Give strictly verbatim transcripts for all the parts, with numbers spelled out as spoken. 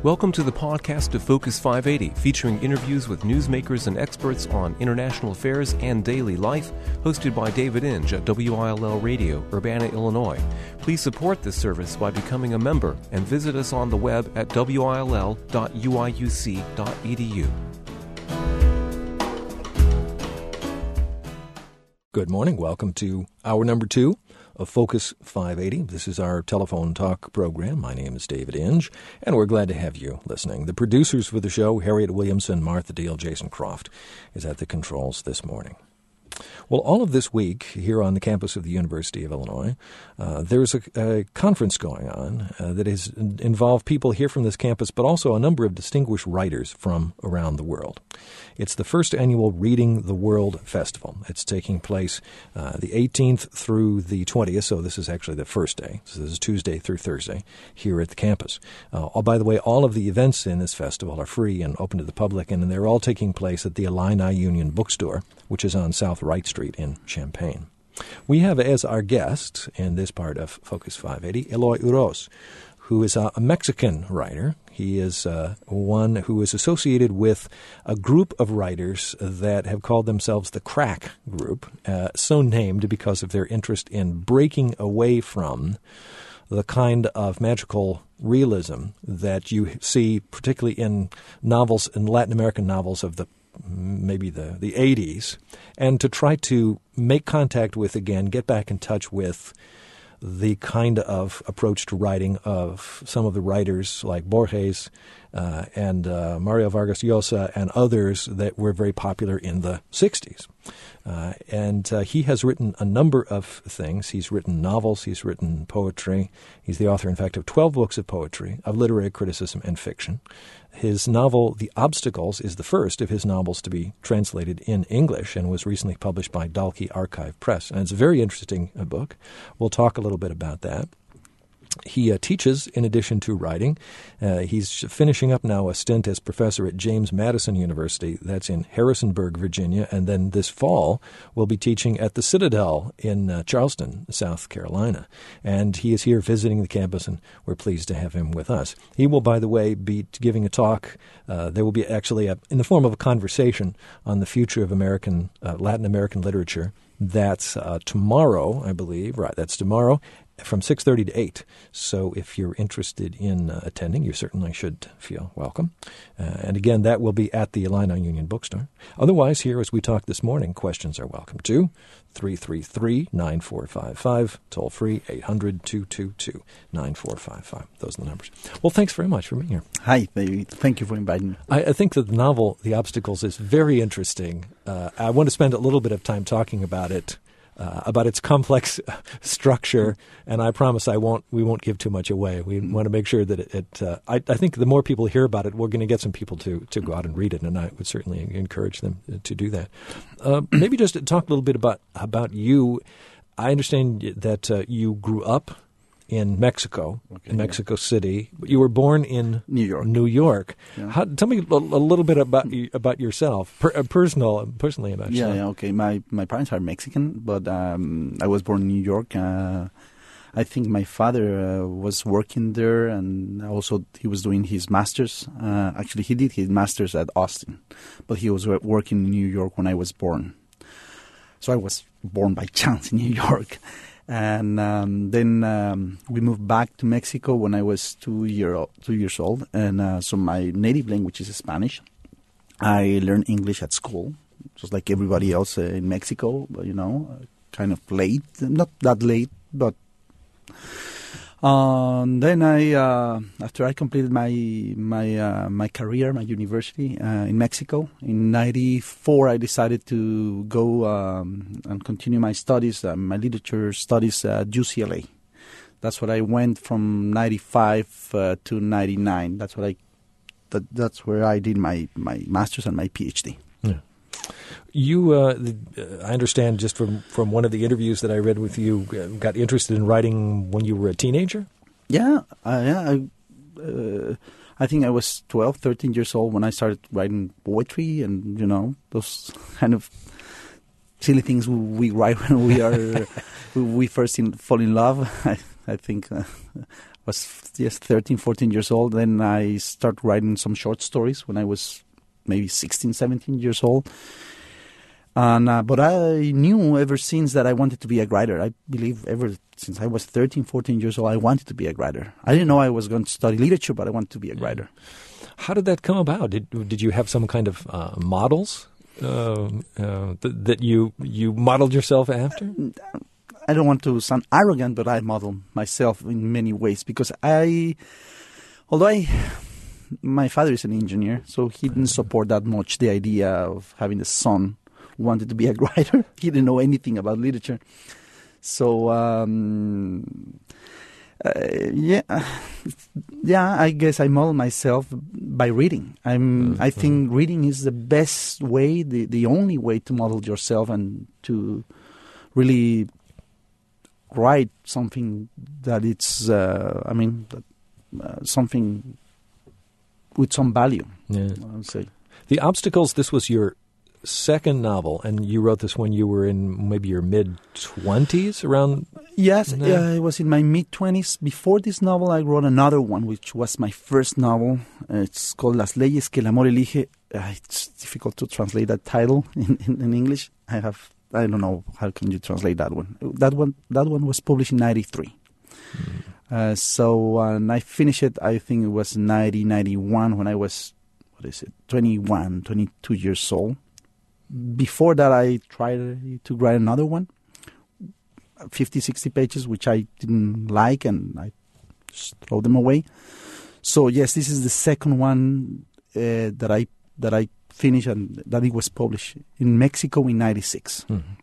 Welcome to the podcast of Focus five eighty, featuring interviews with newsmakers and experts on international affairs and daily life, hosted by David Inge at W I L L Radio, Urbana, Illinois. Please support this service by becoming a member and visit us on the web at w i l l dot u i u c dot e d u. Good morning. Welcome to hour number two of Focus five eighty. This is our telephone talk program. My name is David Inge, and we're glad to have you listening. The producers for the show, Harriet Williamson, Martha Deal, Jason Croft, is at the controls this morning. Well, all of this week here on the campus of the University of Illinois, uh, there's a, a conference going on uh, that has involved people here from this campus, but also a number of distinguished writers from around the world. It's the first annual Reading the World Festival. It's taking place uh, the eighteenth through the twentieth, so this is actually the first day. So this is Tuesday through Thursday here at the campus. Uh, oh, by the way, all of the events in this festival are free and open to the public, and they're all taking place at the Illini Union Bookstore, which is on South Wright Street in Champaign. We have as our guest in this part of Focus five eighty, Eloy Uroš, who is a, a Mexican writer. He is uh, one who is associated with a group of writers that have called themselves the Crack Group, uh, so named because of their interest in breaking away from the kind of magical realism that you see particularly in novels, in Latin American novels of the maybe the, the eighties, and to try to make contact with, again, get back in touch with the kind of approach to writing of some of the writers like Borges uh, and uh, Mario Vargas Llosa and others that were very popular in the sixties. Uh, and uh, he has written a number of things. He's written novels. He's written poetry. He's the author, in fact, of twelve books of poetry, of literary criticism and fiction. His novel, The Obstacles, is the first of his novels to be translated in English and was recently published by Dalkey Archive Press. And it's a very interesting uh, book. We'll talk a little bit about that. He uh, teaches in addition to writing. Uh, he's finishing up now a stint as professor at James Madison University. That's in Harrisonburg, Virginia. And then this fall will be teaching at the Citadel in uh, Charleston, South Carolina. And he is here visiting the campus, and we're pleased to have him with us. He will, by the way, be giving a talk. Uh, there will be actually a, in the form of a conversation on the future of American, uh, Latin American literature. That's uh, tomorrow, I believe. Right, that's tomorrow, from six thirty to eight. So if you're interested in uh, attending, you certainly should feel welcome. Uh, and again, that will be at the Illini Union Bookstore. Otherwise, here as we talked this morning, questions are welcome too. three three three, nine four five five, toll free, eight hundred, two two two, nine four five five. Those are the numbers. Well, thanks very much for being here. Hi, thank you for inviting me. I, I think that the novel, The Obstacles, is very interesting. Uh, I want to spend a little bit of time talking about it. Uh, about its complex structure, and I promise I won't. We won't give too much away. We mm-hmm. want to make sure that it. it uh, I, I think the more people hear about it, we're going to get some people to, to go out and read it, and I would certainly encourage them to do that. Uh, maybe just to talk a little bit about about you. I understand that uh, you grew up in Mexico, okay, in Mexico yeah. City. You were born in New York. New York. Yeah. How, tell me a, a little bit about about yourself, per, uh, personal, personally about yeah, yourself. Yeah, okay. My my parents are Mexican, but um, I was born in New York. Uh, I think my father uh, was working there, and also he was doing his master's. Uh, actually, he did his master's at Austin, but he was working in New York when I was born. So I was born by chance in New York. And um, then um, we moved back to Mexico when I was two year old, two years old. And uh, so my native language is Spanish. I learned English at school, just like everybody else uh, in Mexico, but, you know, kind of late. Not that late, but... Um, then I, uh, after I completed my my uh, my career, my university uh, in Mexico, in ninety-four, I decided to go um, and continue my studies, uh, my literature studies at U C L A. That's what I went from ninety-five uh, to ninety-nine. That's what I, that, that's where I did my, my master's and my PhD. Yeah. You, uh, I understand just from, from one of the interviews that I read with you, uh, got interested in writing when you were a teenager? Yeah, uh, yeah. I, uh, I think I was twelve, thirteen years old when I started writing poetry and, you know, those kind of silly things we write when we are we first in, fall in love. I, I think uh, was yes thirteen, fourteen years old. Then I started writing some short stories when I was maybe sixteen, seventeen years old. And uh, but I knew ever since that I wanted to be a writer. I believe ever since I was thirteen, fourteen years old, I wanted to be a writer. I didn't know I was going to study literature, but I wanted to be a writer. How did that come about? Did did you have some kind of uh, models uh, uh, th- that you you modeled yourself after? I don't want to sound arrogant, but I model myself in many ways because I, although I, my father is an engineer, so he didn't support that much the idea of having a son who wanted to be a writer. He didn't know anything about literature. So, um, uh, yeah, yeah, I guess I model myself by reading. I'm, mm-hmm. I think reading is the best way, the, the only way to model yourself and to really write something that it's, uh, I mean, uh, something with some value, yeah. I would say. The Obstacles, this was your second novel, and you wrote this when you were in maybe your mid-twenties, around? Yes, yeah, it was in my mid-twenties. Before this novel, I wrote another one, which was my first novel. Uh, it's called Las Leyes que el Amor Elige. Uh, it's difficult to translate that title in, in, in English. I have... I don't know how can you translate that one. That one, that one was published in ninety-three. Mm. Uh, so uh, and I finished it. I think it was nineteen ninety-one when I was, what is it, twenty-one, twenty-two years old. Before that, I tried to write another one, fifty, sixty pages, which I didn't like, and I just throw them away. So yes, this is the second one uh, that I that I. finished and that it was published in Mexico in ninety-six. Mm-hmm.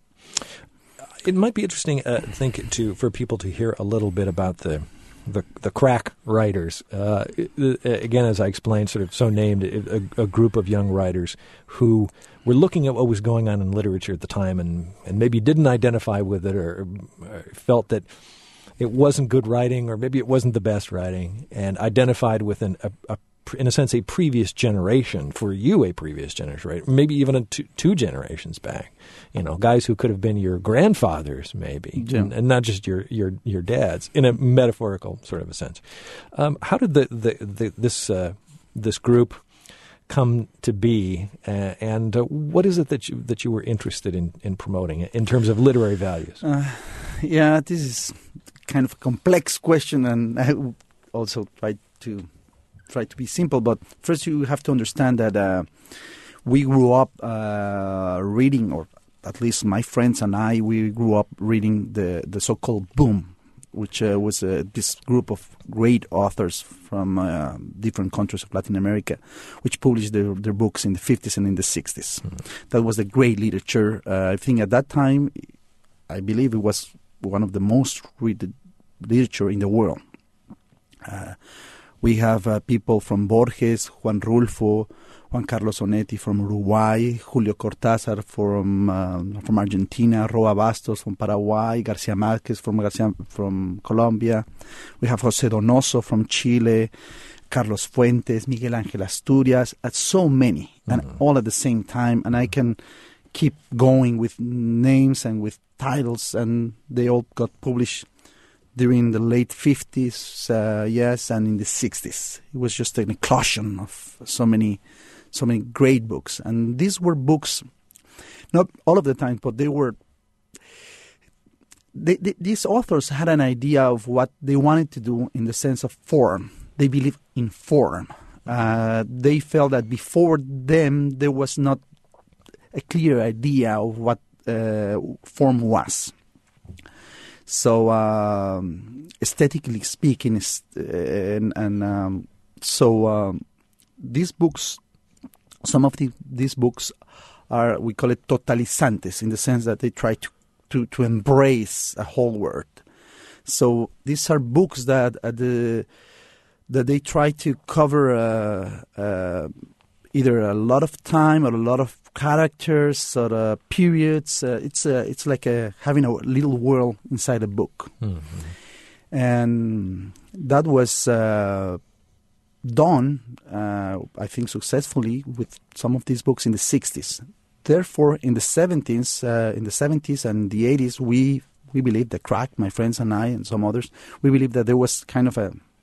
It might be interesting, I uh, think, to for people to hear a little bit about the the, the crack writers. Uh, again, as I explained, sort of so named, a, a group of young writers who were looking at what was going on in literature at the time and, and maybe didn't identify with it or, or felt that it wasn't good writing or maybe it wasn't the best writing and identified with an, a, a in a sense, a previous generation, for you a previous generation, right? Maybe even a two, two generations back. You know, guys who could have been your grandfathers, maybe, yeah. and, and not just your, your, your dads, in a metaphorical sort of a sense. Um, how did the, the, the this uh, this group come to be, uh, and uh, what is it that you that you were interested in, in promoting in terms of literary values? Uh, yeah, this is kind of a complex question, and I also tried to. try to be simple, but first you have to understand that uh, we grew up uh, reading, or at least my friends and I, we grew up reading the, the so-called boom, which uh, was uh, this group of great authors from uh, different countries of Latin America, which published their, their books in the fifties and in the sixties. Mm-hmm. That was the great literature. Uh, I think at that time, I believe it was one of the most read literature in the world. Uh, We have uh, people from Borges, Juan Rulfo, Juan Carlos Onetti from Uruguay, Julio Cortázar from uh, from Argentina, Roa Bastos from Paraguay, García Márquez from Garcia, from Colombia. We have José Donoso from Chile, Carlos Fuentes, Miguel Ángel Asturias, uh, so many, mm-hmm. and all at the same time. And I can keep going with names and with titles, and they all got published during the late fifties, uh, yes, and in the sixties. It was just an eclosion of so many, so many great books. And these were books, not all of the time, but they were, they, they, these authors had an idea of what they wanted to do in the sense of form. They believe in form. Uh, they felt that before them, there was not a clear idea of what uh, form was. So, um, aesthetically speaking, uh, and, and um, so um, these books, some of the, these books are, we call it totalizantes, in the sense that they try to, to, to embrace a whole word. So these are books that uh, the that they try to cover uh, uh, either a lot of time or a lot of characters or uh, periods. Uh, it's uh, it's like a, having a little world inside a book. Mm-hmm. And that was uh, done, uh, I think, successfully with some of these books in the sixties. Therefore, in the seventies, uh, in the seventies and the eighties, we we believed, the crack, my friends and I and some others, we believed that there was kind of a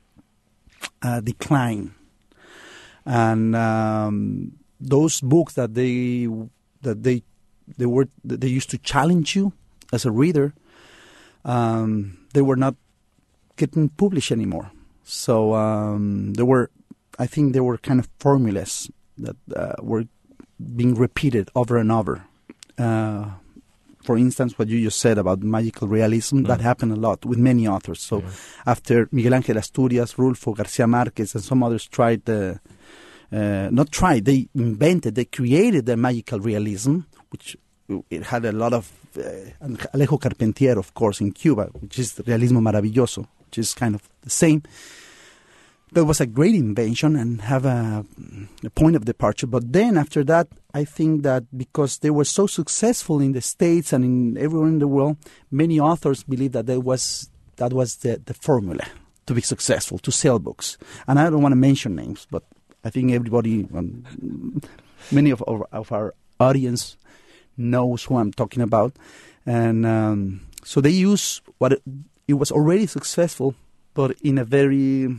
uh, decline. And um, those books that they that they they were that they used to challenge you as a reader, um, they were not getting published anymore. So um, there were, I think, there were kind of formulas that uh, were being repeated over and over. Uh, for instance, what you just said about magical realism, mm. that happened a lot with many authors. So yeah. after Miguel Ángel Asturias, Rulfo García Márquez, and some others tried the, uh, not tried, they invented, they created the magical realism, which it had a lot of, uh, Alejo Carpentier, of course, in Cuba, which is the Realismo Maravilloso, which is kind of the same. That was a great invention and have a, a point of departure. But then after that, I think that because they were so successful in the States and in everywhere in the world, many authors believe that that was that was the, the formula to be successful, to sell books. And I don't want to mention names, but I think everybody, um, many of our, of our audience knows who I'm talking about. And um, so they use what it, it was already successful, but in a very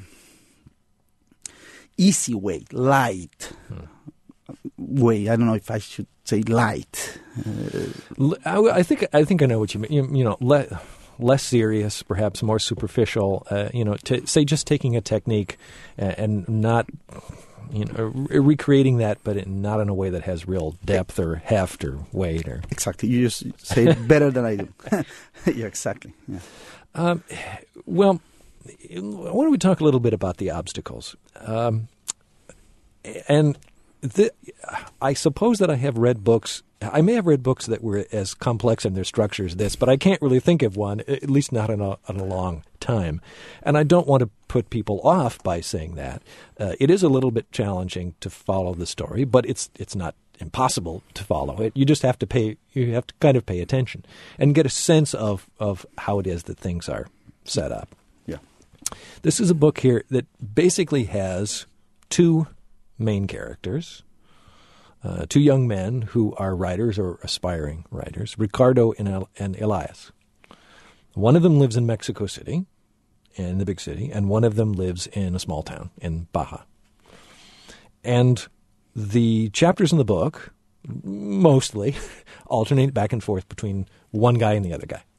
easy way, light hmm. way. I don't know if I should say light. Uh, I, I think I think I know what you mean. You, you know, le- less serious, perhaps more superficial. Uh, you know, to, say just taking a technique and, and not, you know, re- recreating that, but in, not in a way that has real depth or heft or weight. Or exactly, you just say it better than I do. Yeah, exactly. Yeah. Um, well. Why don't we talk a little bit about the obstacles? Um, and the, I suppose that I have read books. I may have read books that were as complex in their structure as this, but I can't really think of one, at least not in a, in a long time. And I don't want to put people off by saying that. Uh, it is a little bit challenging to follow the story, but it's it's not impossible to follow it. You just have to pay. You have to kind of pay attention and get a sense of, of how it is that things are set up. This is a book here that basically has two main characters, uh, two young men who are writers or aspiring writers, Ricardo and, El- and Elias. One of them lives in Mexico City, in the big city, and one of them lives in a small town in Baja. And the chapters in the book mostly alternate back and forth between one guy and the other guy.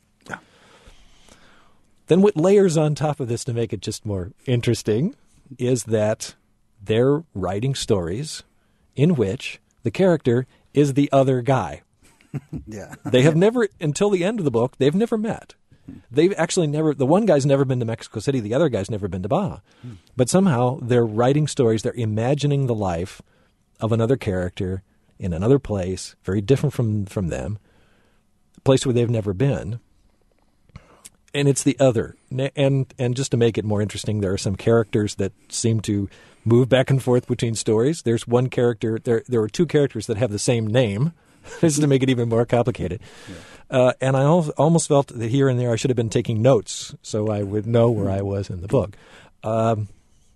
Then what layers on top of this to make it just more interesting is that they're writing stories in which the character is the other guy. Yeah. They have never, until the end of the book, they've never met. They've actually never, the one guy's never been to Mexico City, the other guy's never been to Baja. But somehow they're writing stories, they're imagining the life of another character in another place, very different from, from them, a place where they've never been. And it's the other. And and just to make it more interesting, there are some characters that seem to move back and forth between stories. There's one character, there there are two characters that have the same name, just to make it even more complicated. Yeah. Uh, and I al- almost felt that here and there I should have been taking notes so I would know where I was in the book. Um,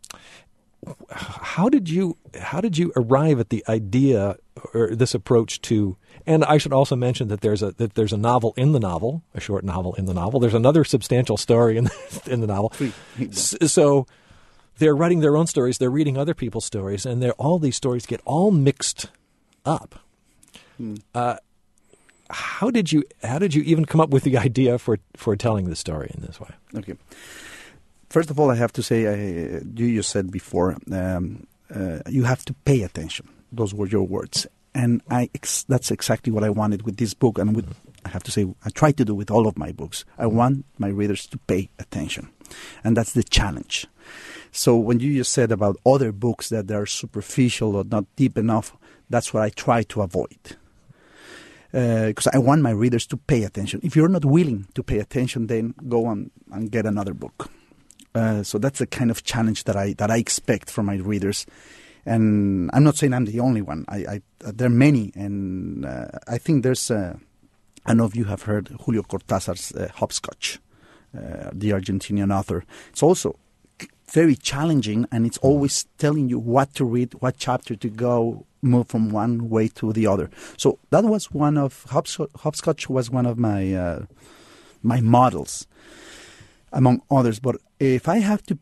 how did you how did you arrive at the idea or this approach to? And I should also mention that there's a that there's a novel in the novel, a short novel in the novel. There's another substantial story in the, in the novel. So they're writing their own stories. They're reading other people's stories, and they're, all these stories get all mixed up. Hmm. Uh, how did you how did you even come up with the idea for for telling the story in this way? Okay. First of all, I have to say, uh, you just said before, um, uh, you have to pay attention. Those were your words. And I ex- that's exactly what I wanted with this book. And with, I have to say, I try to do with all of my books. I want my readers to pay attention. And that's the challenge. So when you just said about other books that are superficial or not deep enough, that's what I try to avoid. Because uh, I want my readers to pay attention. If you're not willing to pay attention, then go on and get another book. Uh, so that's the kind of challenge that I that I expect from my readers. And I'm not saying I'm the only one. I, I there are many, and uh, I think there's. Uh, I don't know if you have heard Julio Cortázar's uh, Hopscotch, uh, the Argentinian author. It's also very challenging, and it's always telling you what to read, what chapter to go, move from one way to the other. So that was one of Hopscotch. Hopscotch was one of my uh, my models, among others. But if I have to pick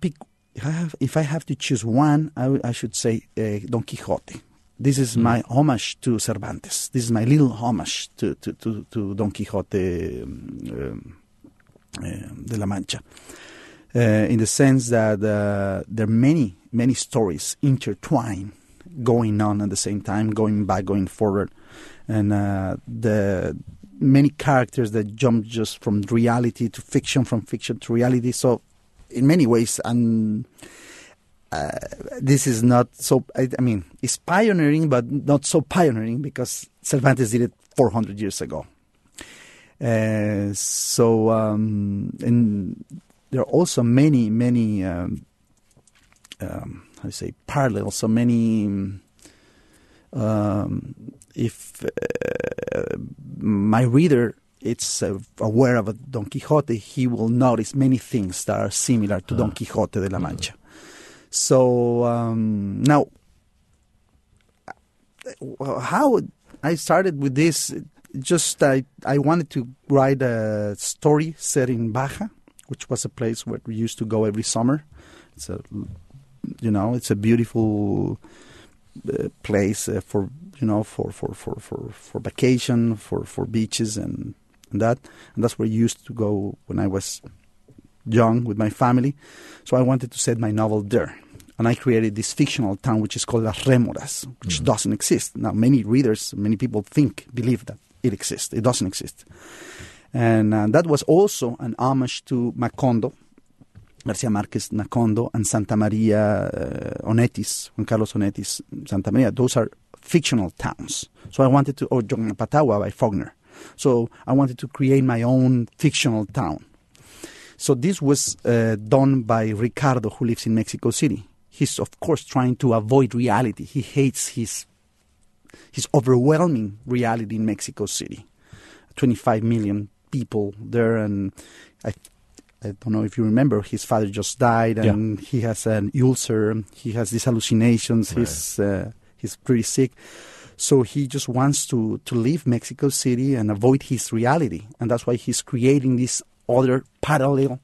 if I have, if I have to choose one, I, w- I should say uh, Don Quixote. This is mm. my homage to Cervantes. This is my little homage to, to, to, to Don Quixote um, uh, de la Mancha. Uh, in the sense that uh, there are many, many stories intertwined going on at the same time, going back, going forward. And uh, the many characters that jump just from reality to fiction, from fiction to reality. So in many ways, and uh, this is not so, I, I mean, it's pioneering, but not so pioneering because Cervantes did it four hundred years ago. Uh, so, um, and there are also many, many, um, um, how do you say, parallels, so many, um, if uh, my reader is uh, aware of a Don Quixote, he will notice many things that are similar to uh, Don Quixote de la Mancha. Uh, so, um, now, how I started with this, just I, I wanted to write a story set in Baja, which was a place where we used to go every summer. It's a, you know, it's a beautiful uh, place uh, for, you know, for, for, for, for, for vacation, for, for beaches and, and that. And that's where I used to go when I was young with my family. So I wanted to set my novel there. And I created this fictional town which is called Las Rémoras, which mm-hmm. doesn't exist. Now, many readers, many people think, believe that it exists. It doesn't exist. And uh, that was also an homage to Macondo, Garcia Marquez Macondo, and Santa Maria uh, Onetis, Juan Carlos Onetis, Santa Maria. Those are fictional towns. So I wanted to, or Jongapatagua by Faulkner. So I wanted to create my own fictional town. So this was uh, done by Ricardo, who lives in Mexico City. He's, of course, trying to avoid reality. He hates his his overwhelming reality in Mexico City. twenty-five million people there, and I I don't know if you remember, his father just died, and yeah. he has an ulcer. He has these hallucinations. Right. He's uh, he's pretty sick. So he just wants to, to leave Mexico City and avoid his reality. And that's why he's creating this other parallel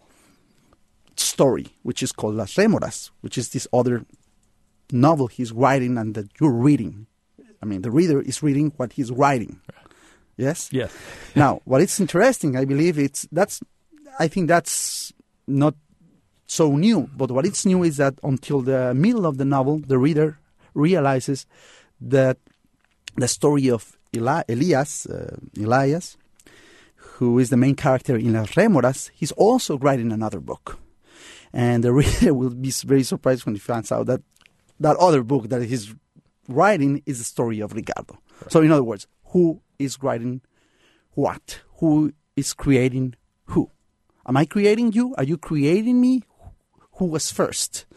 story, which is called Las Rémoras, which is this other novel he's writing and that you're reading. I mean, the reader is reading what he's writing. Yes? Yes. Now, what is interesting, I believe it's, that's, I think that's not so new, but what is new is that until the middle of the novel, the reader realizes that the story of Eli- Elias, uh, Elias, who is the main character in Las Rémoras, he's also writing another book. And the reader will be very surprised when he finds out that that other book that he's writing is the story of Ricardo. Right. So in other words, who is writing what? Who is creating who? Am I creating you? Are you creating me? Who was first?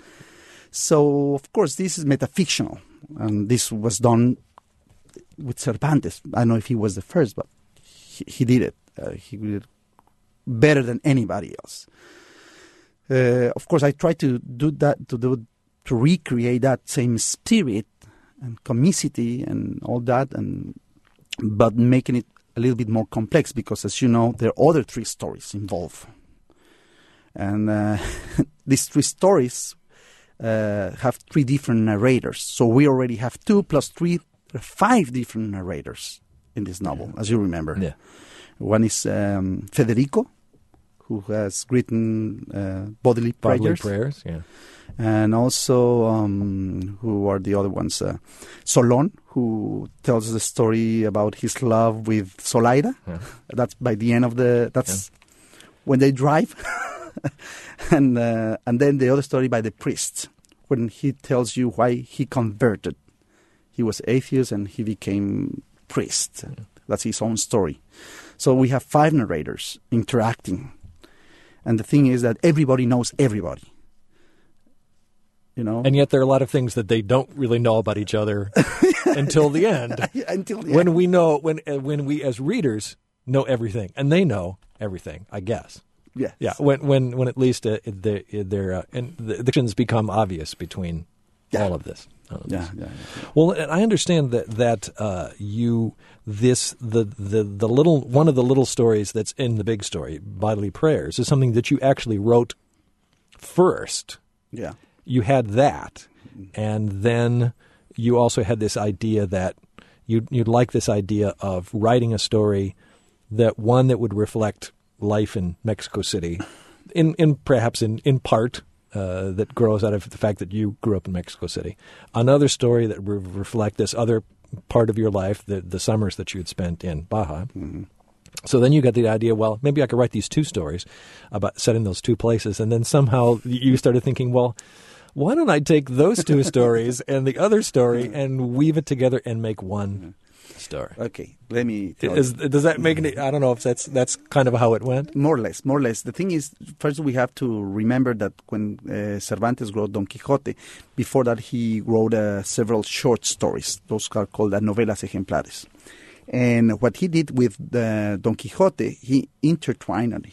So, of course, this is metafictional. And this was done with Cervantes. I don't know if he was the first, but he, he did it. Uh, he did it better than anybody else. Uh, of course, I try to do that, to do, to recreate that same spirit and comicity and all that, and but making it a little bit more complex because, as you know, there are other three stories involved. And uh, these three stories uh, have three different narrators. So we already have two plus three, five different narrators in this novel, as you remember. Yeah. One is um, Federico, who has written uh, Bodily, Bodily Prayers. Prayers, yeah. And also, um, who are the other ones? Uh, Solon, who tells the story about his love with Zoraida. Yeah. That's by the end of the, that's yeah. when they drive. and uh, and then the other story by the priest, when he tells you why he converted. He was atheist and he became priest. Yeah. That's his own story. So we have five narrators interacting. And the thing is that everybody knows everybody. You know? And yet there are a lot of things that they don't really know about each other until the end. Until the when end. we know, when uh, when we as readers know everything, and they know everything, I guess. Yes. Yeah. When when when at least uh, the their uh, and the connections become obvious between yeah. all of this. All of yeah, this. yeah, yeah. Well, and I understand that that uh, you this the, the the little one of the little stories that's in the big story, Bodily Prayers, is something that you actually wrote first Yeah. You had that, and then you also had this idea that you'd, you'd like this idea of writing a story that one that would reflect life in Mexico City, in, in perhaps in, in part uh, that grows out of the fact that you grew up in Mexico City. Another story that would reflect this other part of your life, the, the summers that you had spent in Baja. Mm-hmm. So then you got the idea, well, maybe I could write these two stories about set in those two places. And then somehow you started thinking, well, why don't I take those two stories and the other story and weave it together and make one story? Okay, let me tell is, you. Does that make any, I don't know if that's that's kind of how it went? More or less, more or less. The thing is, first we have to remember that when uh, Cervantes wrote Don Quixote, before that he wrote uh, several short stories. Those are called uh, novelas ejemplares. And what he did with the Don Quixote, he intertwined and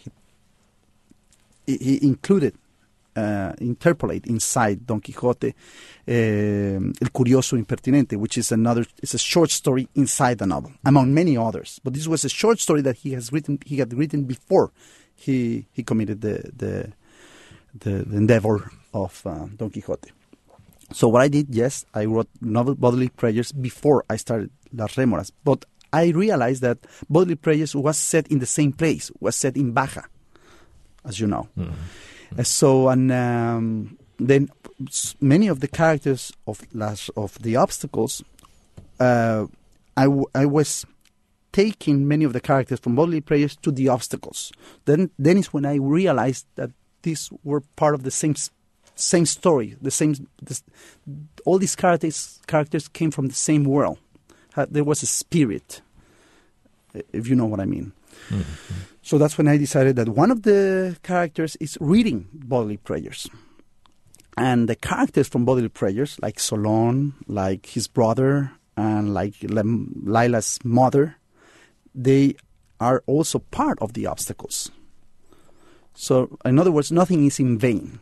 he, he included, uh, interpolate inside Don Quixote, uh, El Curioso Impertinente, which is another, it's a short story inside the novel, among many others. But this was a short story that he has written, he had written before he he committed the the the, the endeavor of uh, Don Quixote. So what I did, yes, I wrote novel Bodily Pleasures before I started Las Rémoras, but I realized that Bodily Pleasures was set in the same place, was set in Baja, as you know. Mm-hmm. Uh, so, and um, then many of the characters of Las, of the obstacles, uh, I, w- I was taking many of the characters from Bodily Pleasures to the obstacles. Then, then is when I realized that these were part of the same same story. The same, this, all these characters characters came from the same world. There was a spirit, if you know what I mean. Mm-hmm. So that's when I decided that one of the characters is reading Bodily Pleasures. And the characters from Bodily Pleasures, like Solon, like his brother, and like Lila's mother, they are also part of the obstacles. So, in other words, nothing is in vain.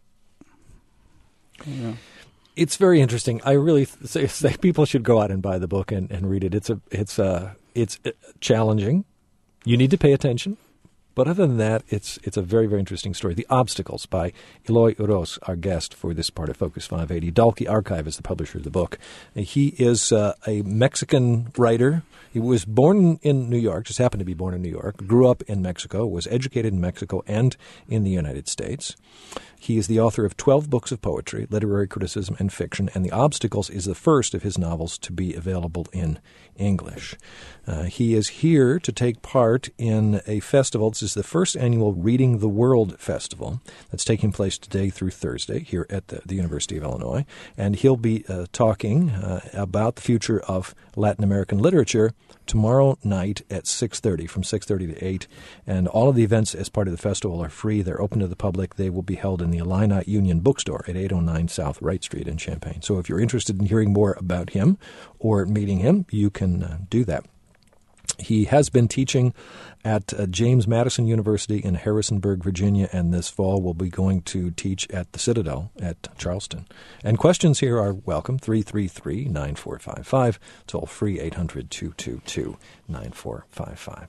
Yeah. It's very interesting. I really say, say people should go out and buy the book and, and read it. It's a it's a it's challenging. You need to pay attention, but other than that, it's it's a very very interesting story. The Obstacles by Eloy Uros, our guest for this part of Focus five eighty. Dalkey Archive is the publisher of the book. He is uh, a Mexican writer. He was born in New York, just happened to be born in New York. Grew up in Mexico, was educated in Mexico and in the United States. He is the author of twelve books of poetry, literary criticism, and fiction, and The Obstacles is the first of his novels to be available in English. Uh, he is here to take part in a festival. This is the first annual Reading the World Festival that's taking place today through Thursday here at the, the University of Illinois, and he'll be uh, talking uh, about the future of Latin American literature tomorrow night at six thirty, from six thirty to eight. And all of the events as part of the festival are free. They're open to the public. They will be held in the Illini Union Bookstore at eight oh nine South Wright Street in Champaign. So if you're interested in hearing more about him or meeting him, you can uh, do that. He has been teaching at uh, James Madison University in Harrisonburg, Virginia, and this fall will be going to teach at the Citadel at Charleston. And questions here are welcome, three three three, nine four five five, toll free eight hundred, two two two, nine four five five.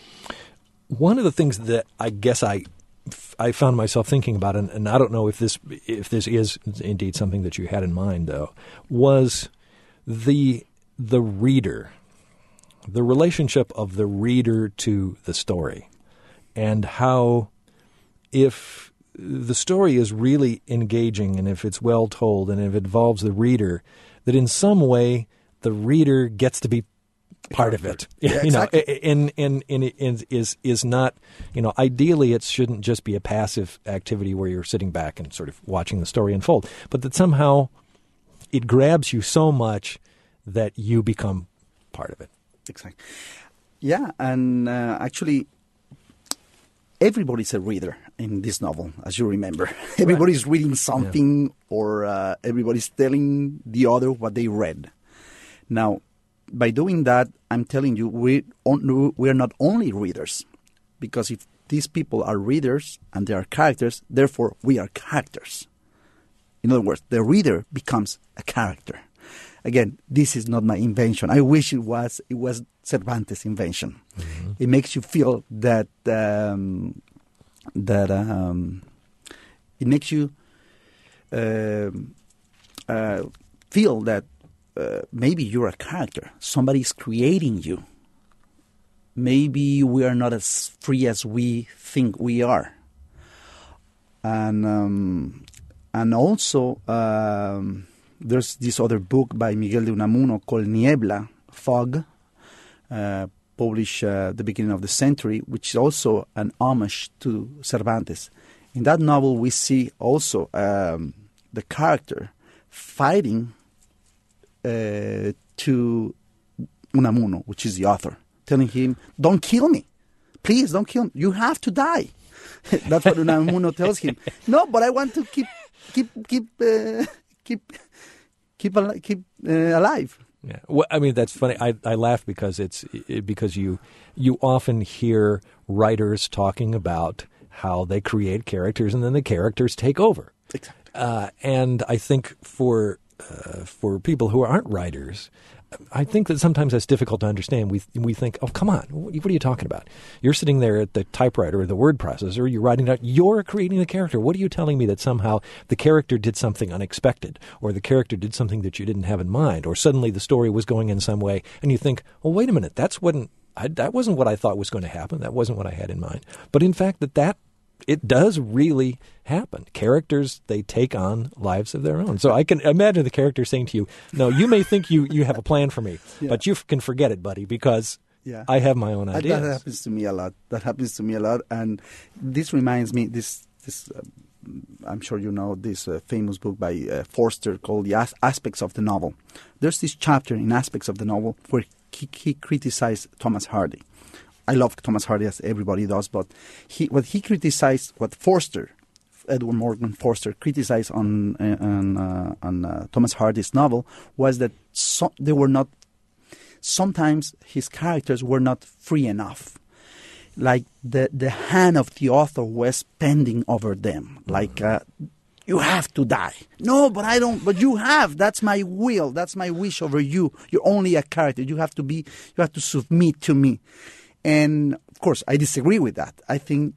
One of the things that I guess I I found myself thinking about, and, and I don't know if this if this is indeed something that you had in mind, though, was the the reader. The relationship of the reader to the story, and how if the story is really engaging and if it's well told and if it involves the reader, that in some way the reader gets to be part of it. Yeah, you know, exactly. and, and, and it is is not, you know, ideally it shouldn't just be a passive activity where you're sitting back and sort of watching the story unfold, but that somehow it grabs you so much that you become part of it. Exactly. Yeah, and uh, actually, everybody's a reader in this novel, as you remember. Everybody's reading something, yeah. or uh, everybody's telling the other what they read. Now, by doing that, I'm telling you, we we're not only readers, because if these people are readers and they are characters, therefore we are characters. In other words, the reader becomes a character. Again, this is not my invention. I wish it was. It was Cervantes' invention. Mm-hmm. It makes you feel that um, that um, it makes you uh, uh, feel that uh, maybe you're a character. Somebody's creating you. Maybe we are not as free as we think we are. And um, and also, um, there's this other book by Miguel de Unamuno called Niebla, Fog, uh, published uh, at the beginning of the century, which is also an homage to Cervantes. In that novel, we see also um, the character fighting uh, to Unamuno, which is the author, telling him, don't kill me. Please, don't kill me. You have to die. That's what Unamuno tells him. No, but I want to keep keep keep uh, keep keep al- keep uh, alive. Yeah, well, I mean that's funny. I, I laugh because it's it, because you you often hear writers talking about how they create characters and then the characters take over. Exactly. Uh, and I think for uh, for people who aren't writers, I think that sometimes that's difficult to understand. We we think, oh, come on, what are you talking about? You're sitting there at the typewriter or the word processor, you're writing out, you're creating the character. What are you telling me that somehow the character did something unexpected, or the character did something that you didn't have in mind, or suddenly the story was going in some way, and you think, well, wait a minute, that's wasn't, I, that wasn't what I thought was going to happen. That wasn't what I had in mind. But in fact, that that it does really happen. Characters, they take on lives of their own. So I can imagine the character saying to you, no, you may think you, you have a plan for me, yeah. but you can forget it, buddy, because yeah. I have my own ideas. That happens to me a lot. That happens to me a lot. And this reminds me, this, this uh, I'm sure you know, this uh, famous book by uh, Forster called The As- Aspects of the Novel. There's this chapter in Aspects of the Novel where he, he criticized Thomas Hardy. I love Thomas Hardy, as everybody does, but he, what he criticized, what Forster, Edward Morgan Forster, criticized on uh, on, uh, on uh, Thomas Hardy's novel was that so, they were not. Sometimes his characters were not free enough, like the the hand of the author was pending over them, like. Uh, You have to die. No, but I don't. But you have. That's my will. That's my wish over you. You're only a character. You have to be. You have to submit to me. And of course, I disagree with that. I think,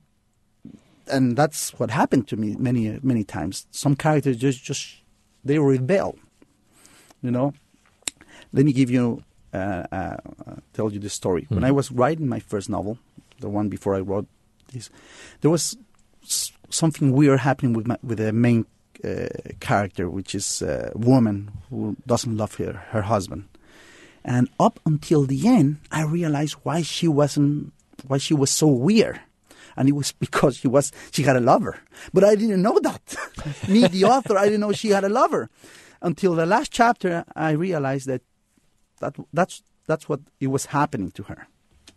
and that's what happened to me many, many times. Some characters just, just they rebel. You know. Let me give you, uh, uh, tell you the story. Mm-hmm. When I was writing my first novel, the one before I wrote this, there was something weird happening with my, with the main uh, character, which is a woman who doesn't love her, her husband. And up until the end, I realized why she wasn't, why she was so weird. And it was because she was, she had a lover. But I didn't know that. Me, the author, I didn't know she had a lover. Until the last chapter, I realized that, that that's, that's what it was happening to her.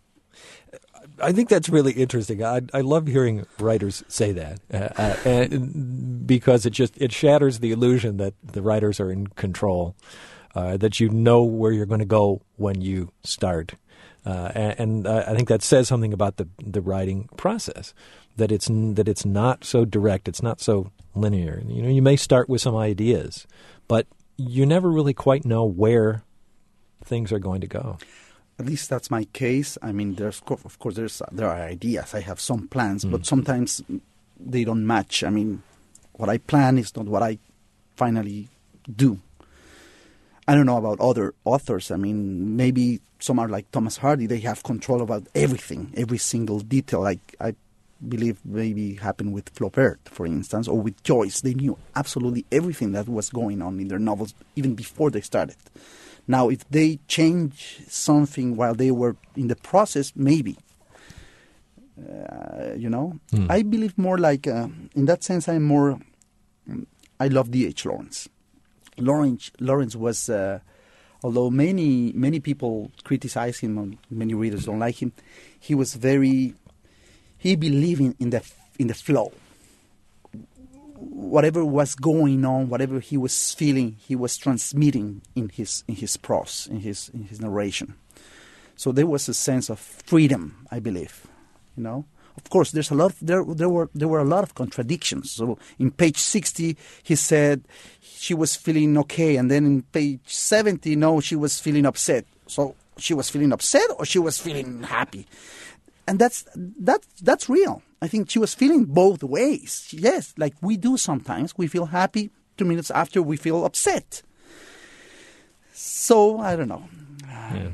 I think that's really interesting. I, I love hearing writers say that uh, uh, and because it just it shatters the illusion that the writers are in control, uh, that you know where you're going to go when you start, uh, and, and uh, I think that says something about the the writing process, that it's that it's not so direct, it's not so linear. You know, you may start with some ideas, but you never really quite know where things are going to go. At least that's my case. I mean, there's of course there's there are ideas. I have some plans, mm. but sometimes they don't match. I mean, what I plan is not what I finally do. I don't know about other authors. I mean, maybe some are like Thomas Hardy. They have control about everything, every single detail. Like I believe maybe happened with Flaubert, for instance, or with Joyce. They knew absolutely everything that was going on in their novels even before they started. Now, if they change something while they were in the process, maybe, uh, you know. Mm. I believe more like, uh, in that sense, I'm more, I love D H Lawrence. Lawrence, Lawrence was, uh, although many many people criticize him, many readers don't like him, he was very, he believed in, in, the, in the flow. Whatever was going on, whatever he was feeling, he was transmitting in his in his prose, in his in his narration. So there was a sense of freedom, I believe. You know, of course, there's a lot. Of, there there were there were a lot of contradictions. So in page sixty, he said she was feeling okay, and then in page seventy, no, she was feeling upset. So she was feeling upset, or she was feeling happy, and that's that that's real. I think she was feeling both ways. Yes, like we do sometimes. We feel happy two minutes after we feel upset. So, I don't know. Yeah.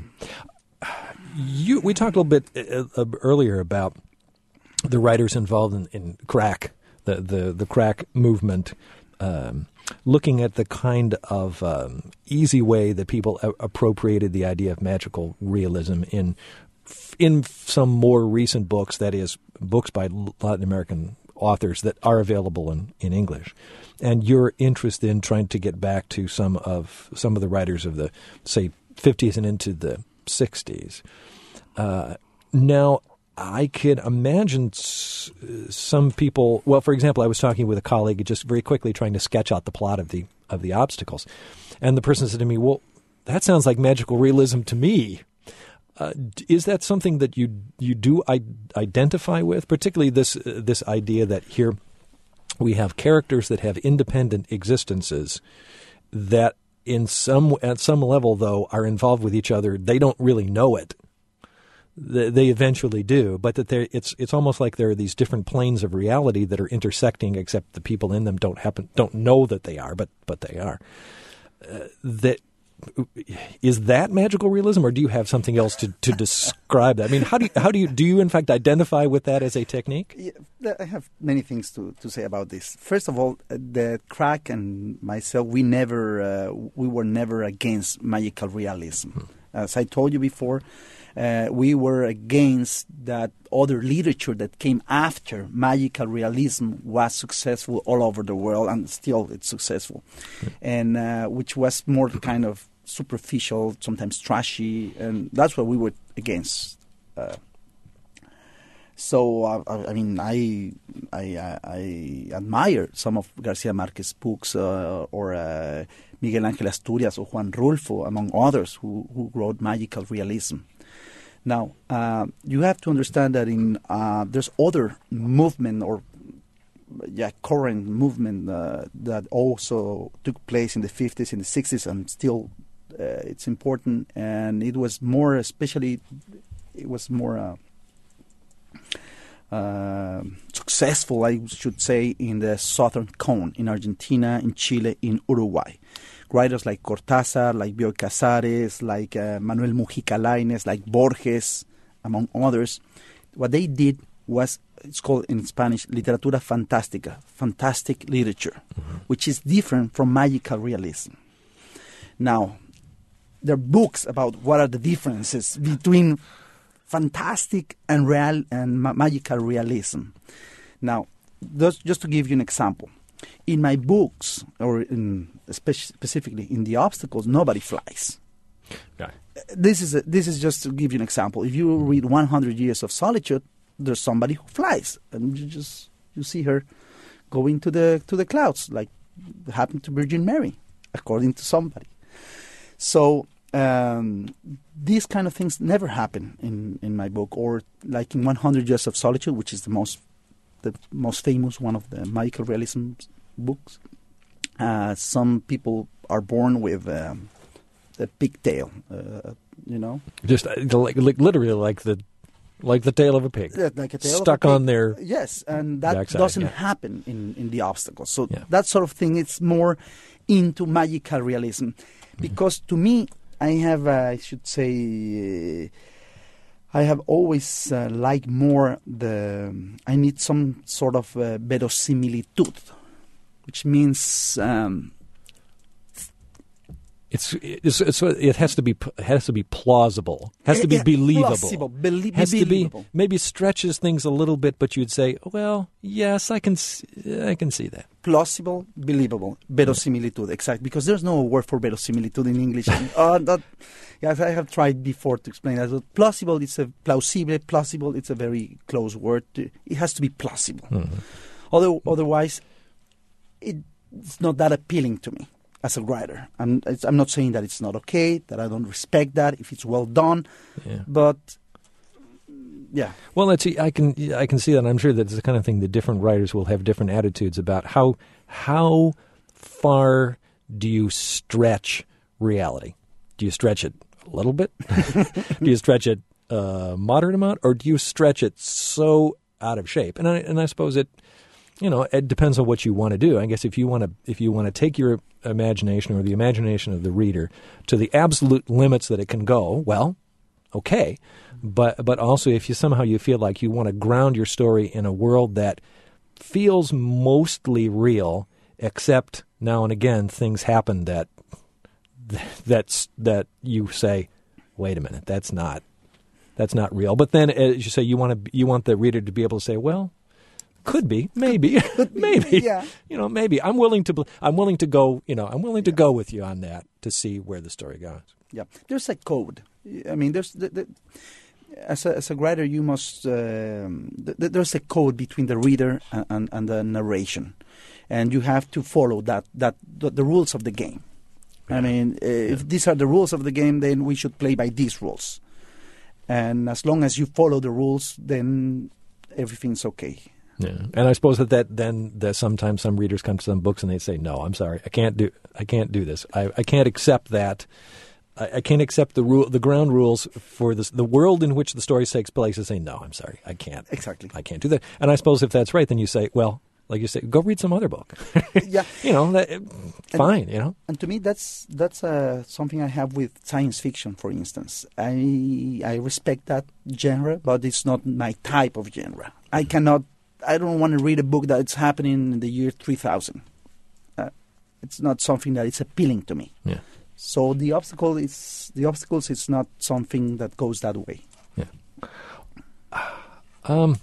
You, we talked a little bit uh, uh, earlier about the writers involved in, in crack, the, the, the crack movement, um, looking at the kind of um, easy way that people a- appropriated the idea of magical realism in in some more recent books, that is, books by Latin American authors that are available in, in English. And your interest in trying to get back to some of some of the writers of the, say, fifties and into the sixties. Uh, now, I could imagine s- some people. Well, for example, I was talking with a colleague just very quickly trying to sketch out the plot of the of the Obstacles, and the person said to me, "Well, that sounds like magical realism to me." Uh, is that something that you you do I- identify with, particularly this uh, this idea that here we have characters that have independent existences that, in some at some level, though, are involved with each other. They don't really know it. They, they eventually do, but that it's it's almost like there are these different planes of reality that are intersecting, except the people in them don't happen don't know that they are, but but they are. Uh, that is that magical realism, or do you have something else to, to describe that? I mean, how do you, how do you do you in fact identify with that as a technique? Yeah, I have many things to, to say about this. First of all, the crack and myself, we never uh, we were never against magical realism. Hmm. As I told you before, uh, we were against that other literature that came after magical realism was successful all over the world, and still it's successful, hmm. and uh, which was more kind of superficial, sometimes trashy, and that's what we were against. Uh, so, uh, I, I mean, I, I I admire some of Garcia Marquez's books, uh, or uh, Miguel Ángel Asturias or Juan Rulfo, among others, who, who wrote magical realism. Now, uh, you have to understand that in uh, there's other movement or yeah current movement uh, that also took place in the fifties, in the sixties, and still. Uh, it's important, and it was more, especially, it was more uh, uh, successful, I should say, in the Southern Cone, in Argentina, in Chile, in Uruguay. Writers like Cortázar, like Bioy Casares, like uh, Manuel Mujica Lainez, like Borges, among others. What they did was, it's called in Spanish, literatura fantástica, fantastic literature, mm-hmm. which is different from magical realism. Now, there are books about what are the differences between fantastic and real and ma- magical realism. Now, those, just to give you an example, in my books, or in spe- specifically in The Obstacles, nobody flies. Okay. This is a, this is just to give you an example. If you read one hundred Years of Solitude, there's somebody who flies, and you just you see her going to the to the clouds, like happened to Virgin Mary, according to somebody. So um, these kind of things never happen in, in my book, or like in one hundred Years of Solitude, which is the most the most famous one of the magical realism books. Uh, some people are born with um, the pigtail, uh, you know, just uh, like, like literally like the like the tail of a pig, yeah, like a tail stuck of a pig. on their yes, and that backside, doesn't yeah. happen in, in The Obstacles. So yeah. that sort of thing, it's more into magical realism, because mm-hmm. to me, I have, uh, I should say, uh, I have always uh, liked more the, I need some sort of uh, verosimilitude, which means um, it's, it's, it's it has to be it has to be plausible, has to be yeah, believable, plausible, belie- has believable. to be maybe stretches things a little bit, but you'd say, well, yes, I can I can see that. Plausible, believable, verosimilitude, exactly, because there's no word for verosimilitude in English. uh, that, yes, I have tried before to explain that. So plausible, it's a plausible, plausible, it's a very close word. To, it has to be plausible. Mm-hmm. Although, otherwise, it, it's not that appealing to me as a writer. I'm, it's, I'm not saying that it's not okay, that I don't respect that if it's well done, yeah. but yeah. Well, let's see. I can I can see that. And I'm sure that's the kind of thing that different writers will have different attitudes about. How how far do you stretch reality? Do you stretch it a little bit? Do you stretch it a moderate amount, or do you stretch it so out of shape? And I and I suppose it you know, it depends on what you want to do. I guess if you want to if you want to take your imagination or the imagination of the reader to the absolute limits that it can go, well, okay. But but also if you somehow you feel like you want to ground your story in a world that feels mostly real, except now and again things happen that that's that you say, wait a minute, that's not that's not real. But then, as you say, you want to you want the reader to be able to say, well, could be, maybe, maybe, yeah. you know, maybe. I'm willing to I'm willing to go, you know, I'm willing to yeah. go with you on that to see where the story goes. Yeah, there's a code. I mean, there's the, the, as a as a writer, you must um, th- there's a code between the reader and, and, and the narration, and you have to follow that that the, the rules of the game. Yeah. I mean, uh, yeah. if these are the rules of the game, then we should play by these rules. And as long as you follow the rules, then everything's okay. Yeah, and I suppose that, that then that sometimes some readers come to some books and they say, "No, I'm sorry, I can't do I can't do this. I, I can't accept that. I, I can't accept the rule, the ground rules for this, the world in which the story takes place." And say, "No, I'm sorry, I can't. Exactly, I can't do that." And I suppose if that's right, then you say, "Well, like you say, go read some other book." Yeah, you know, that, fine. And, you know, and to me, that's that's uh, something I have with science fiction, for instance. I I respect that genre, but it's not my type of genre. I cannot. I don't want to read a book that's happening in the year three thousand. Uh, it's not something that is appealing to me. Yeah. So the obstacle is the obstacles is not something that goes that way. Yeah. Um.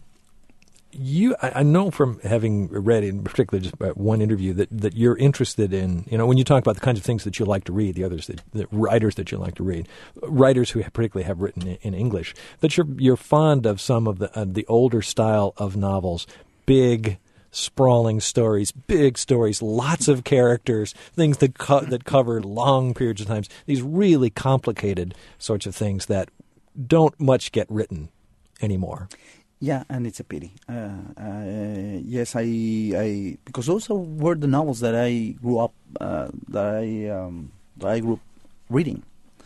You, I, I know from having read, in particular, just one interview that, that you're interested in. You know, when you talk about the kinds of things that you like to read, the others, that, the writers that you like to read, writers who have particularly have written in, in English, that you're you're fond of some of the uh, the older style of novels, big, sprawling stories, big stories, lots of characters, things that co- that cover long periods of time. These really complicated sorts of things that don't much get written anymore. Yeah, and it's a pity. Uh, uh, yes, I, I, because those were the novels that I grew up, uh, that I, um, that I grew up reading,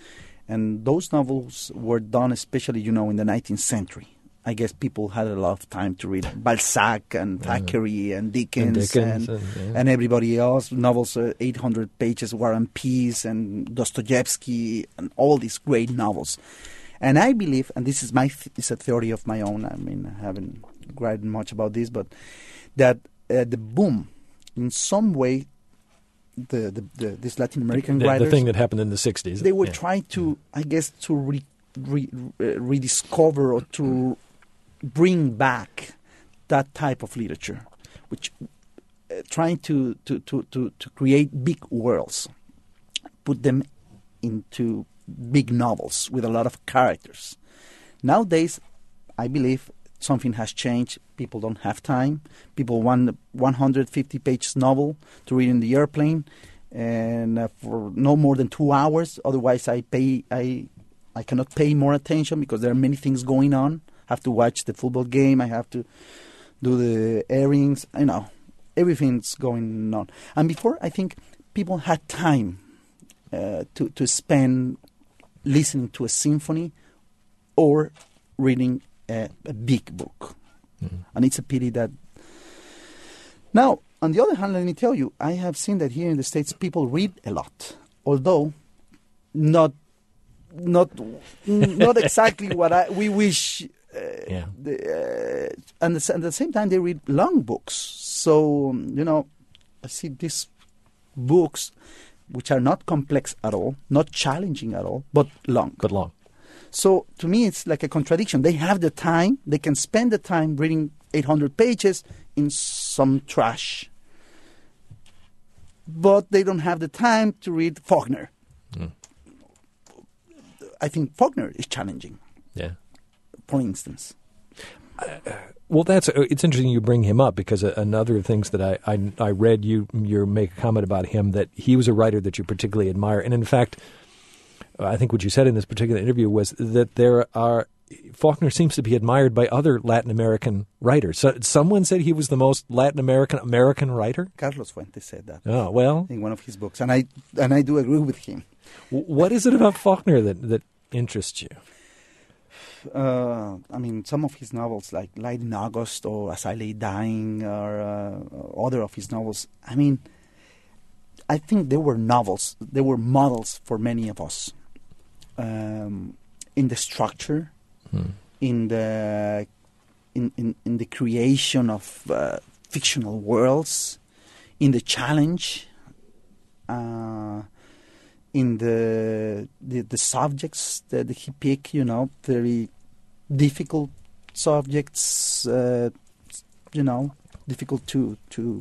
and those novels were done, especially, you know, in the nineteenth century. I guess people had a lot of time to read Balzac and Thackeray and Dickens and, Dickens and, and, yeah. and everybody else. Novels, uh, eight hundred pages, War and Peace, and Dostoevsky, and all these great novels. And I believe, and this is my th- it's a theory of my own. I mean, I haven't written much about this, but that uh, the boom, in some way, the the, the this Latin American the, writers, the thing that happened in the sixties, they were yeah. trying to, I guess, to re, re, uh, rediscover or to bring back that type of literature, which uh, trying to, to, to, to, to create big worlds, put them into big novels with a lot of characters. Nowadays, I believe something has changed. People don't have time. People want a one hundred fifty page novel to read in the airplane, and uh, for no more than two hours. Otherwise, I pay. I I cannot pay more attention because there are many things going on. I have to watch the football game. I have to do the airings. You know, everything's going on. And before, I think people had time uh, to to spend listening to a symphony or reading a, a big book. Mm-hmm. And it's a pity that... Now, on the other hand, let me tell you, I have seen that here in the States people read a lot, although not not not exactly what I, we wish. Uh, yeah. The, uh, and the, at the same time, they read long books. So, you know, I see these books which are not complex at all, not challenging at all, but long. But long. So to me, it's like a contradiction. They have the time, they can spend the time reading eight hundred pages in some trash, but they don't have the time to read Faulkner. Mm. I think Faulkner is challenging. Yeah. For instance. Uh, well, that's it's interesting you bring him up because another of the things that I, I, I read you you make a comment about him that he was a writer that you particularly admire, and in fact, I think what you said in this particular interview was that there are Faulkner seems to be admired by other Latin American writers. So someone said he was the most Latin American American writer. Carlos Fuentes said that. Oh well, in one of his books, and I and I do agree with him. What is it about Faulkner that that interests you? uh, I mean, some of his novels, like Light in August or As I Lay Dying, or uh, other of his novels, I mean, I think they were novels. They were models for many of us um, in the structure, hmm. in the in, in, in the creation of uh, fictional worlds, in the challenge, uh, in the, the the subjects that he picked. You know, very difficult subjects. Uh, you know, difficult to to.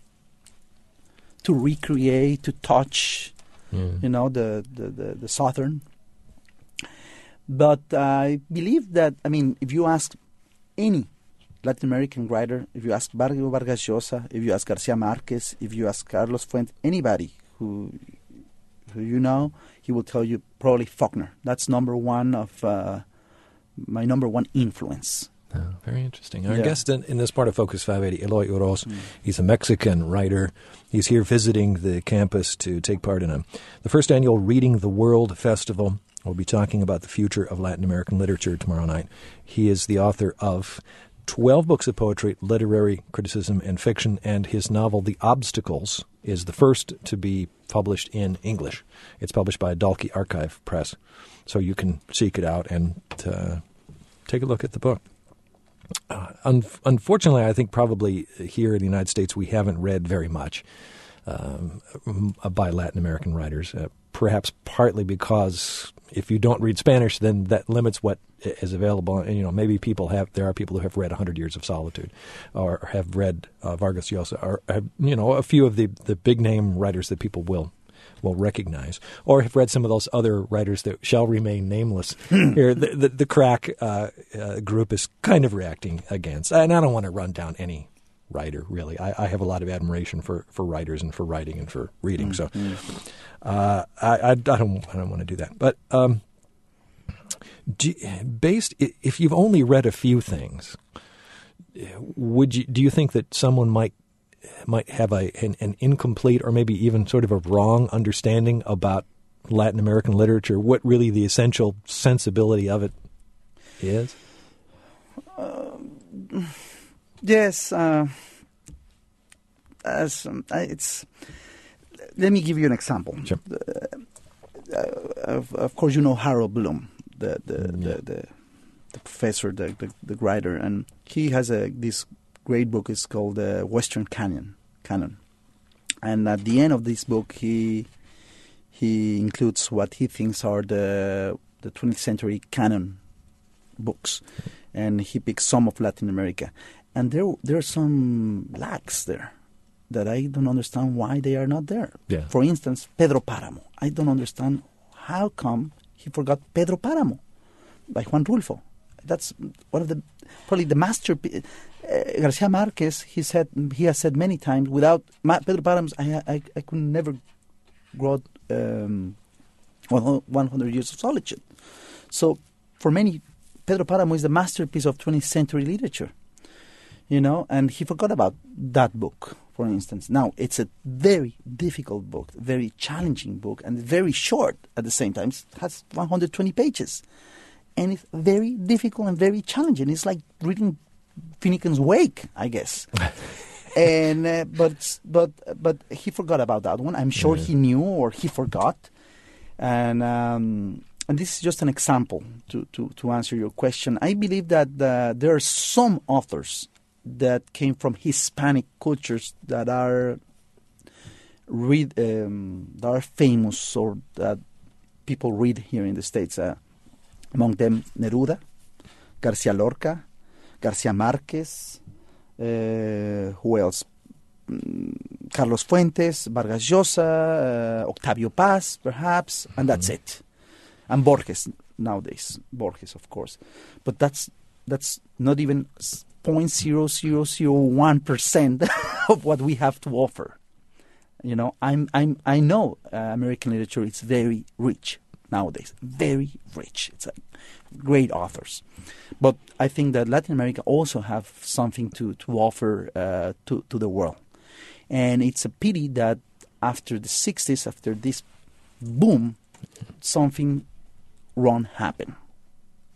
to recreate, to touch, mm. you know, the, the, the, the southern. But I believe that, I mean, if you ask any Latin American writer, if you ask Mario Vargas Llosa, if you ask Garcia Marquez, if you ask Carlos Fuentes, anybody who who you know, he will tell you probably Faulkner. That's number one of uh, my number one influence. Oh, very interesting. Our yeah. guest in, in this part of Focus five eighty, Eloy Uroz, mm. he's a Mexican writer. He's here visiting the campus to take part in a, the first annual Reading the World Festival. We'll be talking about the future of Latin American literature tomorrow night. He is the author of twelve books of poetry, literary criticism, and fiction, and his novel, The Obstacles, is the first to be published in English. It's published by Dalkey Archive Press, so you can seek it out and uh, take a look at the book. Uh, un- unfortunately, I think probably here in the United States we haven't read very much um, by Latin American writers, uh, perhaps partly because if you don't read Spanish, then that limits what is available. And, you know, maybe people have, there are people who have read one hundred Years of Solitude or have read uh, Vargas Llosa or, have, you know, a few of the, the big-name writers that people will will recognize, or have read some of those other writers that shall remain nameless. Here, the, the, the crack uh, uh, group is kind of reacting against. And I don't want to run down any writer, really. I, I have a lot of admiration for, for writers and for writing and for reading. Mm-hmm. So uh, I, I, I don't I don't want to do that. But um, do, based, if you've only read a few things, would you do you think that someone might might have a an, an incomplete or maybe even sort of a wrong understanding about Latin American literature, what really the essential sensibility of it is? Uh, yes. Uh, as um, it's. Let me give you an example. Sure. Uh, of, of course, you know Harold Bloom, the the, mm, yeah. the, the, the professor, the, the the writer, and he has a this great book. It's called uh, Western Canon. Canon, and at the end of this book, he he includes what he thinks are the the twentieth century canon books, and he picks some of Latin America, and there there are some lacks there that I don't understand why they are not there. Yeah. For instance, Pedro Páramo. I don't understand how come he forgot Pedro Páramo by Juan Rulfo. That's one of the probably the masterpiece. Uh, Garcia Marquez, he said he has said many times, without Ma- Pedro Páramo, I, I I could never wrote um, one hundred Years of Solitude. So for many, Pedro Páramo is the masterpiece of twentieth century literature. You know, and he forgot about that book, for instance. Now, it's a very difficult book, very challenging book, and very short at the same time. It has one hundred twenty pages. And it's very difficult and very challenging. It's like reading Finnegan's Wake, I guess. and uh, but but but he forgot about that one. I'm sure yeah. he knew or he forgot. And um, and this is just an example to, to, to answer your question. I believe that uh, there are some authors that came from Hispanic cultures that are read um, that are famous or that people read here in the States. Uh, among them, Neruda, Garcia Lorca, Garcia Marquez, uh, who else? Mm, Carlos Fuentes, Vargas Llosa, uh, Octavio Paz, perhaps, and that's mm-hmm. it. And Borges nowadays, Borges, of course, but that's that's not even zero point zero zero zero one percent of what we have to offer. You know, I'm I'm I know uh, American literature is very rich nowadays, very rich. It's like great authors, but I think that Latin America also have something to to offer uh, to to the world, and it's a pity that after the sixties, after this boom, something wrong happened.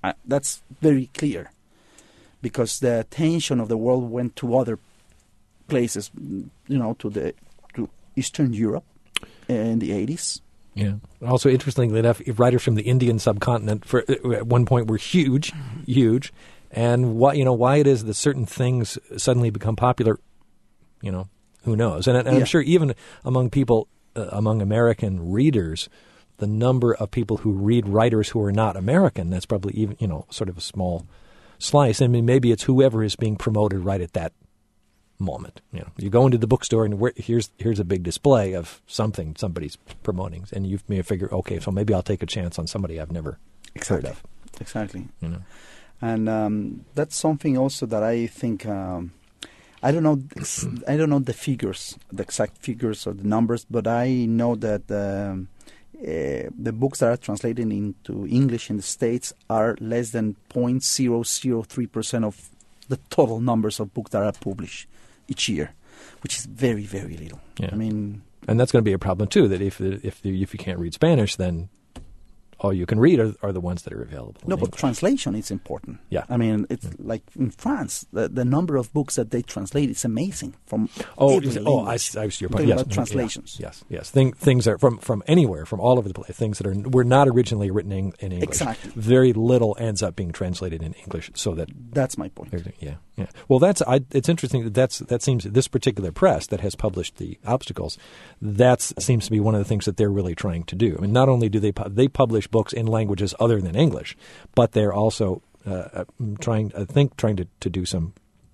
Uh, that's very clear, because the attention of the world went to other places, you know, to the to Eastern Europe in the eighties. Yeah. Also, interestingly enough, writers from the Indian subcontinent for, at one point were huge, huge, and why you know why it is that certain things suddenly become popular, you know, who knows? And, and yeah. I'm sure even among people, uh, among American readers, the number of people who read writers who are not American, that's probably even, you know, sort of a small slice. I mean, maybe it's whoever is being promoted right at that moment. You know, you go into the bookstore and where, here's here's a big display of something somebody's promoting, and you may figure, okay, so maybe I'll take a chance on somebody I've never exactly. heard of. Exactly. You know, and um, that's something also that I think. Um, I don't know. I don't know the figures, the exact figures or the numbers, but I know that um, uh, the books that are translated into English in the States are less than zero point zero zero three percent of the total numbers of books that are published each year, which is very, very little. Yeah. I mean, and that's going to be a problem too. That if if if you can't read Spanish, then all you can read are, are the ones that are available. No, but English. Translation is important. Yeah. I mean, it's mm. like in France, the, the number of books that they translate is amazing. From oh, every oh, I, I language. see your I'm point. talking Yes, about translations. Yeah, yes, yes. Thing, things are from, from anywhere, from all over the place. Things that are were not originally written in, in English. Exactly. Very little ends up being translated in English, so that That's my point. yeah, yeah. Well, that's I, it's interesting that that's that seems this particular press that has published the Obstacles. That seems to be one of the things that they're really trying to do. I mean, not only do they pu- they publish books in languages other than English, but they're also uh, trying, I think, trying to, to do some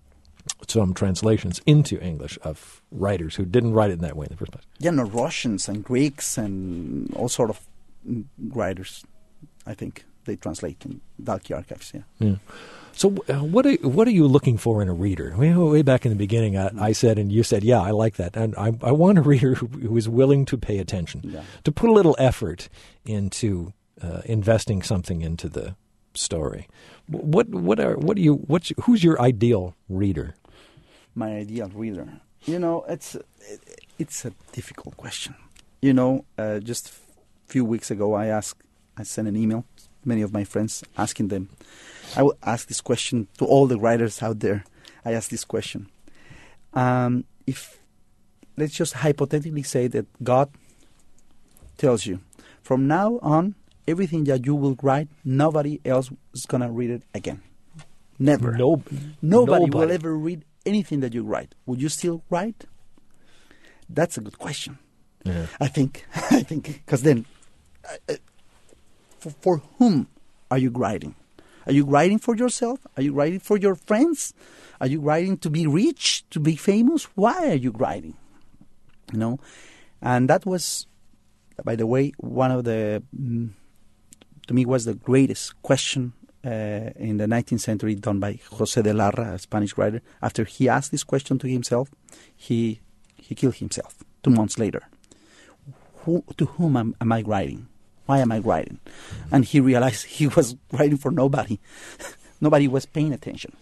some translations into English of writers who didn't write it in that way in the first place. Yeah, no, Russians and Greeks and all sort of writers, I think, they translate in Dalkey Archives, yeah. Yeah. So uh, what are, what are you looking for in a reader? Way, way back in the beginning, I, I said, and you said, yeah, I like that. And I, I want a reader who, who is willing to pay attention, Yeah. to put a little effort into uh, investing something into the story. What what are what do you what's who's your ideal reader? My ideal reader, you know, it's it's a difficult question. You know, uh, just a few weeks ago, I asked, I sent an email to many of my friends asking them. I will ask this question to all the writers out there. I ask this question: um, if let's just hypothetically say that God tells you, from now on, everything that you will write, nobody else is going to read it again. Never. No, nobody, nobody will ever read anything that you write. Would you still write? That's a good question. Yeah. I think. I think because then, uh, for, for whom are you writing? Are you writing for yourself? Are you writing for your friends? Are you writing to be rich, to be famous? Why are you writing? You know, and that was, by the way, one of the, mm, to me, was the greatest question uh, in the nineteenth century done by José de Larra, a Spanish writer. After he asked this question to himself, he he killed himself two months later. Who, to whom am, am I writing? Why am I writing? And he realized he was writing for nobody. Nobody was paying attention.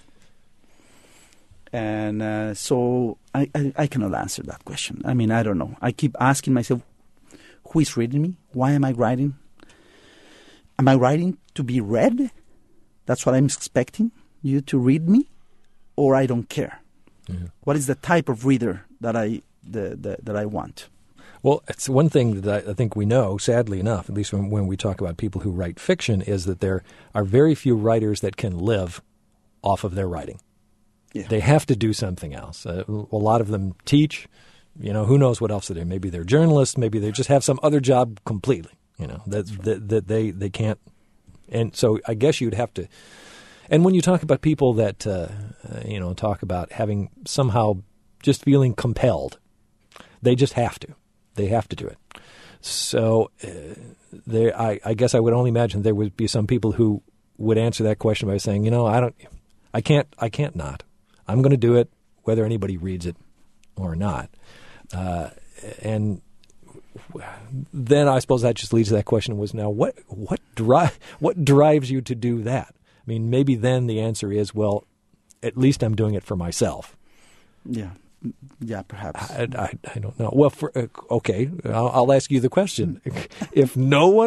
And uh, so I, I, I cannot answer that question. I mean, I don't know. I keep asking myself, who is reading me? Why am I writing? Am I writing to be read? That's what I'm expecting, you to read me? Or I don't care? Mm-hmm. What is the type of reader that I the, the, that I want? Well, it's one thing that I think we know, sadly enough, at least when, when we talk about people who write fiction, is that there are very few writers that can live off of their writing. Yeah. They have to do something else. Uh, a lot of them teach. You know, who knows what else they do? Maybe they're journalists. Maybe they just have some other job completely. You know, that that, that they, they can't. And so I guess you'd have to. And when you talk about people that, uh, uh, you know, talk about having somehow just feeling compelled, they just have to. They have to do it. So uh, there, I, I guess I would only imagine there would be some people who would answer that question by saying, you know, I don't, I can't, I can't not. I'm going to do it whether anybody reads it or not. Uh, and then I suppose that just leads to that question: was now what what drive what drives you to do that? I mean, maybe then the answer is, well, at least I'm doing it for myself. Yeah. Yeah, perhaps. I, I, I don't know. Well, for, uh, okay, I'll, I'll ask you the question. If no one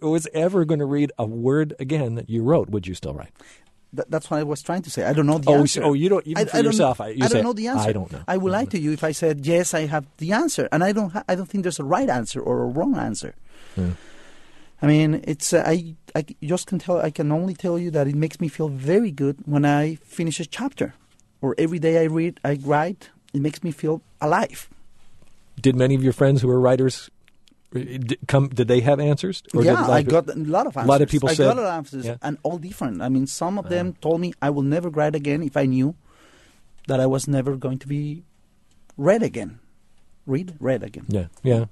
was ever going to read a word again that you wrote, would you still write? Th- that's what I was trying to say. I don't know the oh, answer. So, oh, you don't even I, for I don't, yourself. I, you I say, don't know the answer. I don't know. I would lie to you if I said yes. I have the answer, and I don't. Ha- I don't think there's a right answer or a wrong answer. Yeah. I mean, it's. Uh, I. I just can tell. I can only tell you that it makes me feel very good when I finish a chapter, or every day I read, I write. It makes me feel alive. Did many of your friends who are writers did come? Did they have answers? Or yeah, did I got a lot of answers. A lot of people I said, got a lot of answers, yeah. and all different. I mean, some of them uh, told me I will never write again if I knew that I was never going to be read again. Read, read again. Yeah, yeah.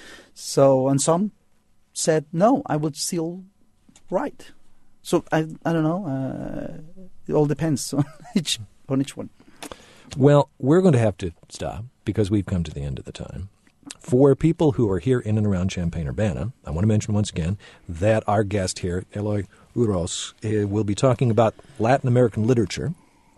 So, and some said, no, I would still write. So, I I don't know. Uh, it all depends on each, on each one. Well, we're going to have to stop because we've come to the end of the time. For people who are here in and around Champaign-Urbana, I want to mention once again that our guest here, Eloy Uros, uh, will be talking about Latin American literature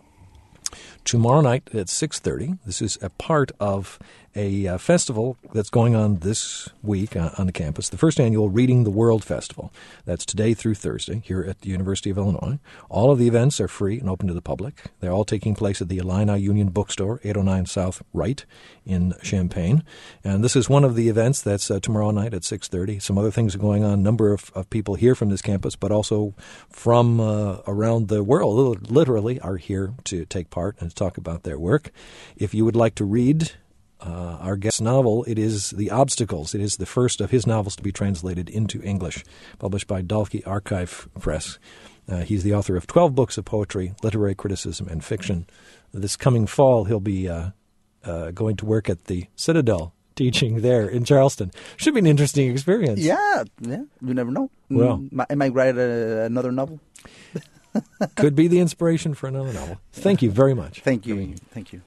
tomorrow night at six thirty. This is a part of a uh, festival that's going on this week uh, on the campus, the first annual Reading the World Festival. That's today through Thursday here at the University of Illinois. All of the events are free and open to the public. They're all taking place at the Illini Union Bookstore, eight oh nine South Wright in Champaign. And this is one of the events that's uh, tomorrow night at six thirty. Some other things are going on. A number of, of people here from this campus, but also from uh, around the world, literally, are here to take part and to talk about their work. If you would like to read Uh, our guest's novel, it is The Obstacles. It is the first of his novels to be translated into English, published by Dalkey Archive Press. Uh, he's the author of twelve books of poetry, literary criticism, and fiction. This coming fall, he'll be uh, uh, going to work at the Citadel, teaching there in Charleston. Should be an interesting experience. Yeah, yeah. You never know. Well, Mm, I might write a, another novel. Could be the inspiration for another novel. Thank you very much. Thank you. Thank you.